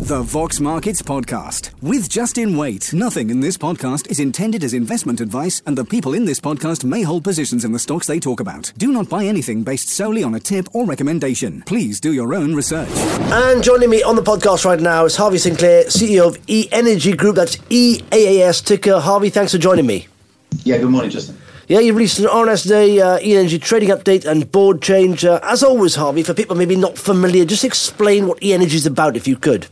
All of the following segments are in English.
The Vox Markets Podcast with Justin Waite. Nothing in this podcast is intended as investment advice, and the people in this podcast may hold positions in the stocks they talk about. Do not buy anything based solely on a tip or recommendation. Please do your own research. And joining me on the podcast right now is Harvey Sinclair, CEO of E-Energy Group. That's EAAS ticker. Harvey, thanks for joining me. Yeah, good morning, Justin. Yeah, you released an RNS Day, E-Energy trading update and board change. As always, Harvey, for people maybe not familiar, just explain what E-Energy is about, if you could.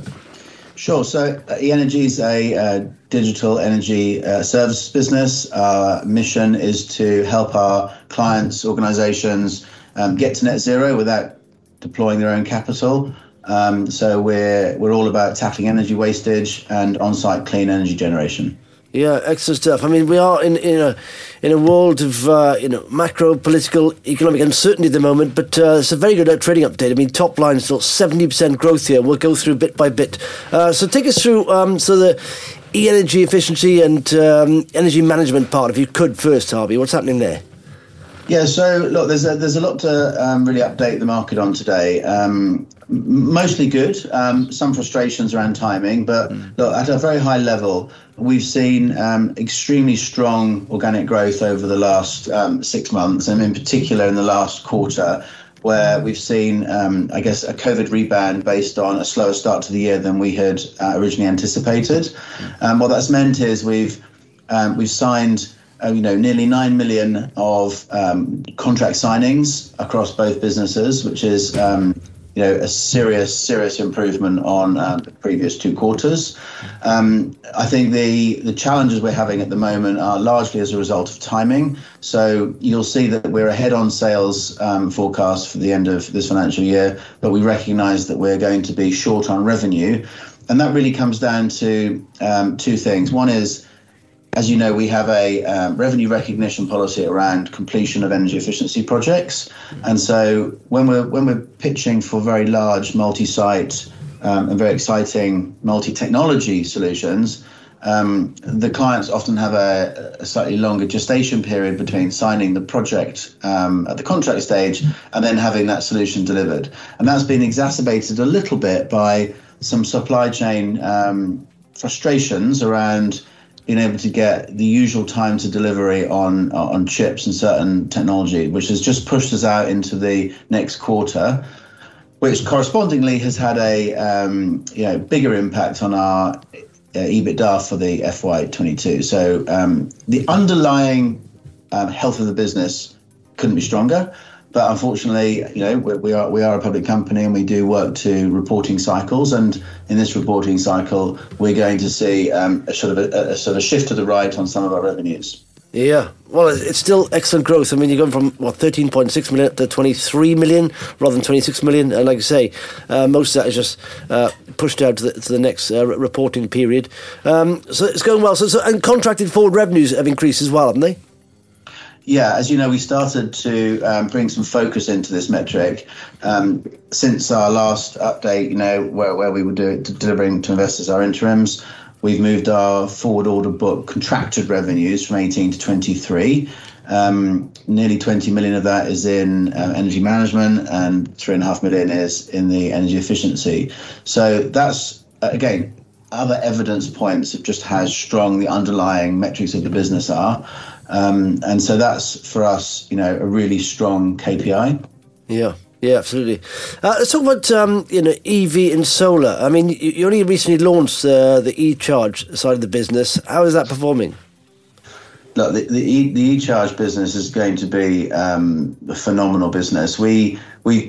Sure. So E-Energy is a digital energy services business. Our mission is to help our clients, organizations get to net zero without deploying their own capital. So we're all about tackling energy wastage and on-site clean energy generation. Yeah, excellent stuff. I mean, we are in a world of macro, political, economic uncertainty at the moment, but it's a very good trading update. I mean, top line is still 70% growth here. We'll go through bit by bit. So take us through the e-energy efficiency and energy management part, if you could first, Harvey. What's happening there? Yeah, so look, there's a lot to really update the market on today. Mostly good, some frustrations around timing, but look, at a very high level, we've seen extremely strong organic growth over the last 6 months, and in particular in the last quarter, where we've seen, a COVID rebound based on a slower start to the year than we had originally anticipated. What that's meant is we've signed nearly 9 million of contract signings across both businesses, which is a serious improvement on the previous 2 quarters. I think the challenges we're having at the moment are largely as a result of timing. So you'll see that we're ahead on sales forecast for the end of this financial year, but we recognise that we're going to be short on revenue. And that really comes down to 2 things. One is, as you know, we have a revenue recognition policy around completion of energy efficiency projects. And so when we're pitching for very large multi-site and very exciting multi-technology solutions, the clients often have a slightly longer gestation period between signing the project at the contract stage and then having that solution delivered. And that's been exacerbated a little bit by some supply chain frustrations around being able to get the usual time to delivery on chips and certain technology, which has just pushed us out into the next quarter, which correspondingly has had a bigger impact on our EBITDA for the FY22. So the underlying health of the business couldn't be stronger. But unfortunately, we are a public company and we do work to reporting cycles. And in this reporting cycle, we're going to see a sort of shift to the right on some of our revenues. Yeah, well, it's still excellent growth. I mean, you're going from 13.6 million to 23 million rather than 26 million. And like I say, most of that is just pushed out to the next reporting period. So it's going well. So and contracted forward revenues have increased as well, haven't they? Yeah, as you know, we started to bring some focus into this metric since our last update, where we were delivering to investors our interims. We've moved our forward order book contracted revenues from 18 to 23. Nearly 20 million of that is in energy management and 3.5 million is in the energy efficiency. So that's, again, other evidence points of just how strong the underlying metrics of the business are. And so that's, for us, a really strong KPI. Yeah, absolutely. Let's talk about, EV and solar. I mean, you only recently launched the e-charge side of the business. How is that performing? Look, the e-charge business is going to be a phenomenal business. We've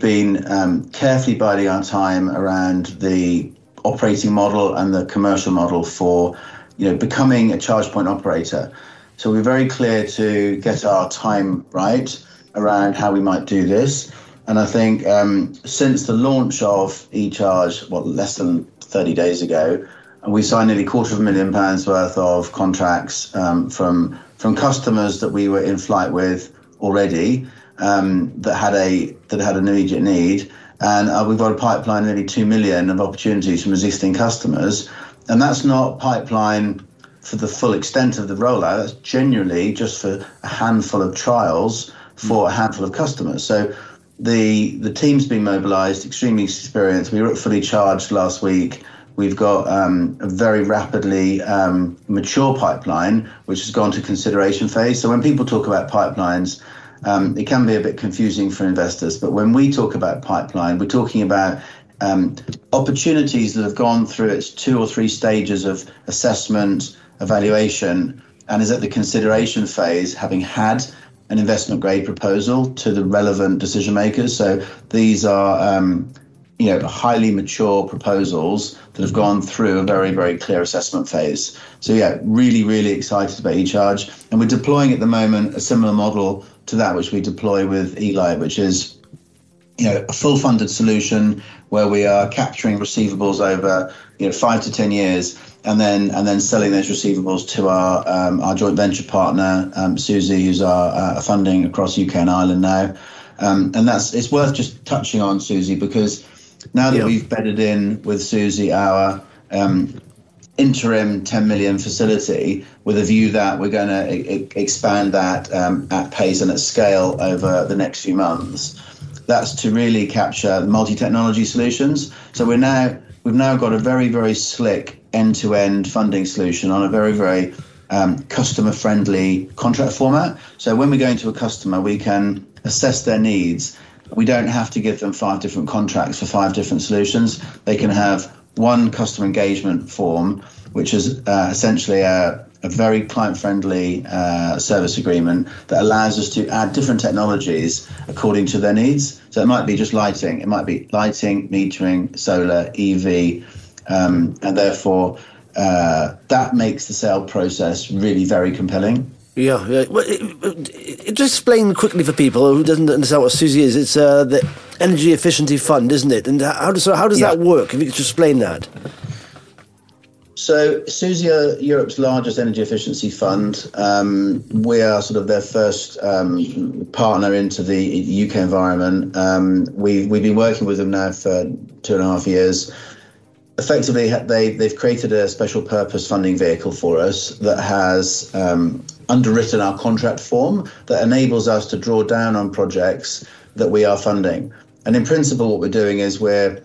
been carefully biding our time around the operating model and the commercial model for, becoming a charge point operator. So we're very clear to get our time right around how we might do this. And I think since the launch of eCharge, less than 30 days ago, we signed nearly £250,000 worth of contracts from customers that we were in flight with already that had an immediate need. And we've got a pipeline of nearly 2 million of opportunities from existing customers. And that's not pipeline for the full extent of the rollout. That's genuinely just for a handful of trials for a handful of customers. So the team's been mobilised, extremely experienced. We were at Fully Charged last week. We've got a very rapidly mature pipeline, which has gone to consideration phase. So when people talk about pipelines, it can be a bit confusing for investors. But when we talk about pipeline, we're talking about opportunities that have gone through its 2 or 3 stages of assessment, evaluation, and is at the consideration phase, having had an investment grade proposal to the relevant decision makers. So these are highly mature proposals that have gone through a very, very clear assessment phase. So yeah, really, really excited about eCharge. And we're deploying at the moment a similar model to that which we deploy with eLight, which is a full funded solution where we are capturing receivables over 5 to 10 years, and then selling those receivables to our joint venture partner, Suzy, who's our funding across UK and Ireland now. And it's worth just touching on Suzy, because now that we've bedded in with Suzy our interim 10 million facility with a view that we're going to expand that at pace and at scale over the next few months, that's to really capture multi-technology solutions. So we've now got a very, very slick end-to-end funding solution on a very, very customer-friendly contract format. So when we go into a customer, we can assess their needs. We don't have to give them 5 different contracts for 5 different solutions. They can have one customer engagement form, which is essentially a very client-friendly service agreement that allows us to add different technologies according to their needs. So it might be just lighting. It might be lighting, metering, solar, EV, and therefore that makes the sale process really very compelling. Yeah. Well, just explain quickly for people who doesn't understand what Suzy is. It's the Energy Efficiency Fund, isn't it? And how does that work? If you could just explain that. So Suzy are Europe's largest energy efficiency fund. We are sort of their first partner into the UK environment. We've been working with them now for 2.5 years. Effectively, they've created a special purpose funding vehicle for us that has underwritten our contract form that enables us to draw down on projects that we are funding. And in principle, what we're doing is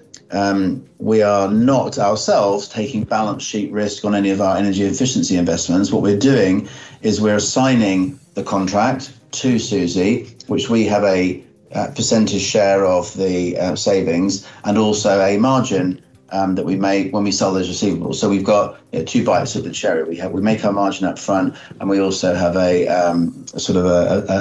we are not ourselves taking balance sheet risk on any of our energy efficiency investments. What we're doing is we're assigning the contract to Suzy, which we have a percentage share of the savings and also a margin that we make when we sell those receivables. So we've got 2 bites of the cherry. We make our margin up front, and we also have a sort of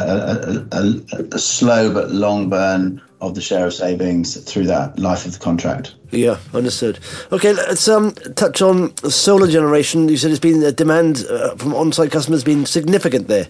a slow but long burn of the share of savings through that life of the contract. Yeah, understood. Okay, let's touch on solar generation. You said it's been demand from on-site customers been significant there.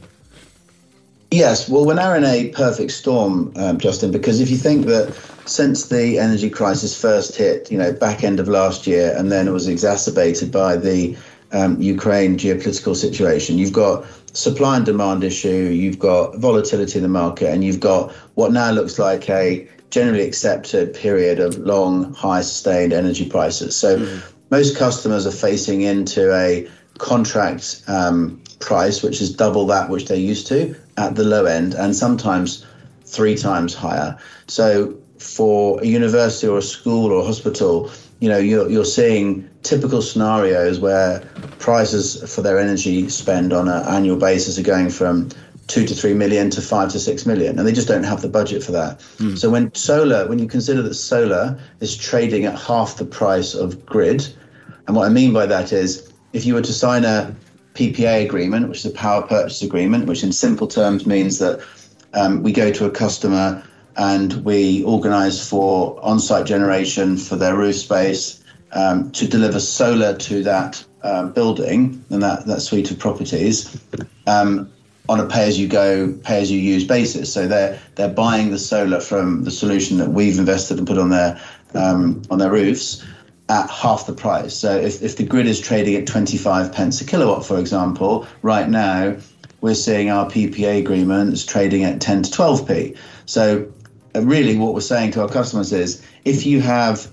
Yes, well, we're now in a perfect storm, Justin, because if you think that since the energy crisis first hit, back end of last year, and then it was exacerbated by the Ukraine geopolitical situation, you've got supply and demand issue, you've got volatility in the market, and you've got what now looks like a generally accepted period of long, high sustained energy prices. So most customers are facing into a contract price, which is double that which they're used to at the low end, and sometimes 3 times higher. So for a university or a school or a hospital, you're seeing typical scenarios where prices for their energy spend on an annual basis are going from 2 to 3 million to 5 to 6 million, and they just don't have the budget for that. So when you consider that solar is trading at half the price of grid, and what I mean by that is if you were to sign a PPA agreement, which is a power purchase agreement, which in simple terms means that we go to a customer and we organise for on-site generation for their roof space to deliver solar to that building and that suite of properties on a pay-as-you-go, pay-as-you-use basis. So they're buying the solar from the solution that we've invested and put on their roofs at half the price. So if the grid is trading at 25 pence a kilowatt, for example, right now we're seeing our PPA agreements trading at 10 to 12p. So really what we're saying to our customers is if you have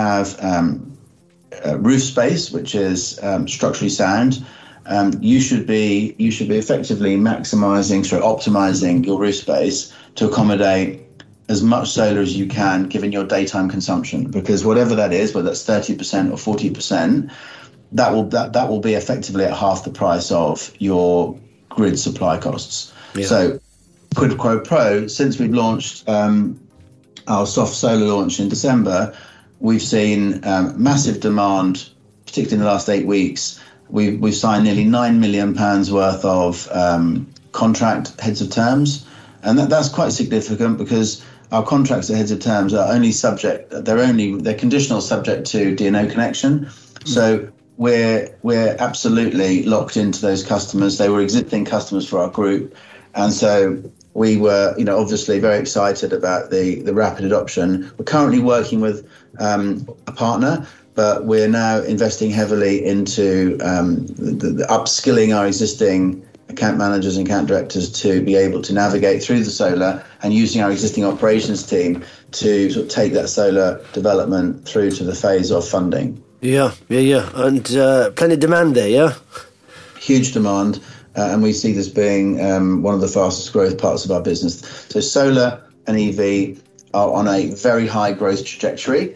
roof space which is structurally sound, you should be effectively optimizing your roof space to accommodate as much solar as you can given your daytime consumption, because whatever that is, whether that's 30% or 40%, that will be effectively at half the price of your grid supply costs. Yeah. So quid pro quo, since we've launched our soft solar launch in December, we've seen massive demand, particularly in the last 8 weeks. We've signed nearly £9 million worth of contract heads of terms, and that's quite significant because our contracts at heads of terms are they're conditional subject to DNO connection. So we're absolutely locked into those customers. They were existing customers for our group, and so we were, obviously very excited about the rapid adoption. We're currently working with a partner, but we're now investing heavily into the upskilling our existing account managers and account directors to be able to navigate through the solar, and using our existing operations team to sort of take that solar development through to the phase of funding. Yeah. And plenty of demand there, yeah? Huge demand, and we see this being one of the fastest growth parts of our business. So solar and EV are on a very high growth trajectory.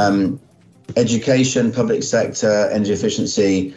Education, public sector, energy efficiency,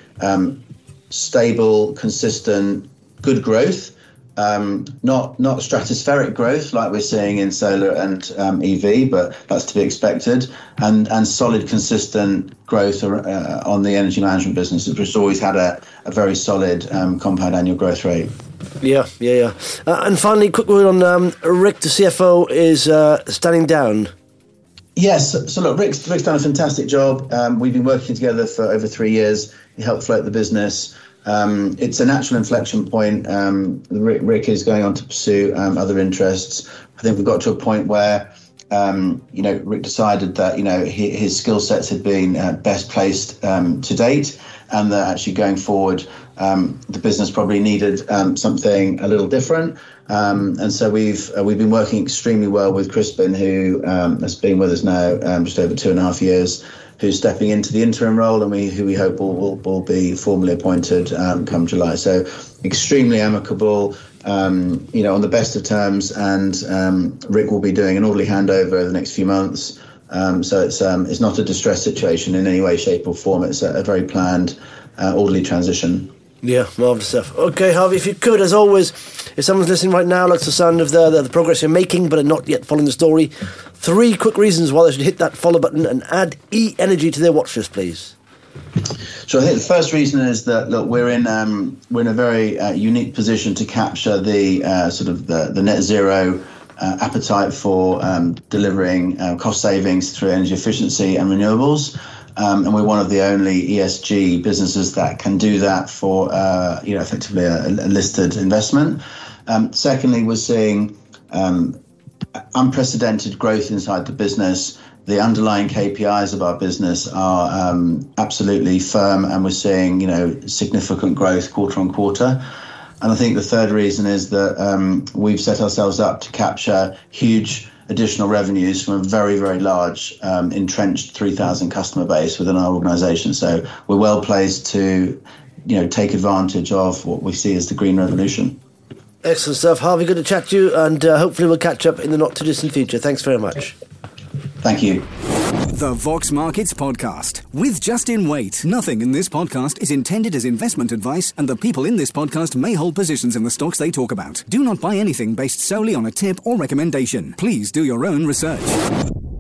stable, consistent, good growth, not stratospheric growth like we're seeing in solar and EV, but that's to be expected, and solid, consistent growth on the energy management business, which has always had a very solid compound annual growth rate. Yeah. And finally, quick word on Rick, the CFO, is standing down. Yes, so look, Rick's done a fantastic job. We've been working together for over 3 years. He helped float the business. It's a natural inflection point. Rick is going on to pursue other interests. I think we've got to a point where, Rick decided that, his skill sets had been best placed to date, and that actually going forward, the business probably needed something a little different. And so we've been working extremely well with Crispin, who has been with us now just over 2.5 years, who's stepping into the interim role, and who we hope will be formally appointed come July. So extremely amicable, on the best of terms, and Rick will be doing an orderly handover over the next few months. So it's not a distressed situation in any way, shape or form. It's a very planned, orderly transition. Yeah, marvellous stuff. Okay, Harvey, if you could, as always, if someone's listening right now, likes the sound of the progress you're making but are not yet following the story, 3 quick reasons why they should hit that follow button and add E-Energy to their watch list, please. So I think the first reason is that, look, we're in a very unique position to capture the sort of the net zero appetite for delivering cost savings through energy efficiency and renewables. And we're one of the only ESG businesses that can do that for, effectively a listed investment. Secondly, we're seeing unprecedented growth inside the business. The underlying KPIs of our business are absolutely firm, and we're seeing, significant growth quarter on quarter. And I think the third reason is that we've set ourselves up to capture huge additional revenues from a very, very large entrenched 3,000 customer base within our organisation. So we're well placed to, take advantage of what we see as the green revolution. Excellent stuff. Harvey, good to chat to you, and hopefully we'll catch up in the not too distant future. Thanks very much. Thank you. The Vox Markets Podcast with Justin Waite. Nothing in this podcast is intended as investment advice, and the people in this podcast may hold positions in the stocks they talk about. Do not buy anything based solely on a tip or recommendation. Please do your own research.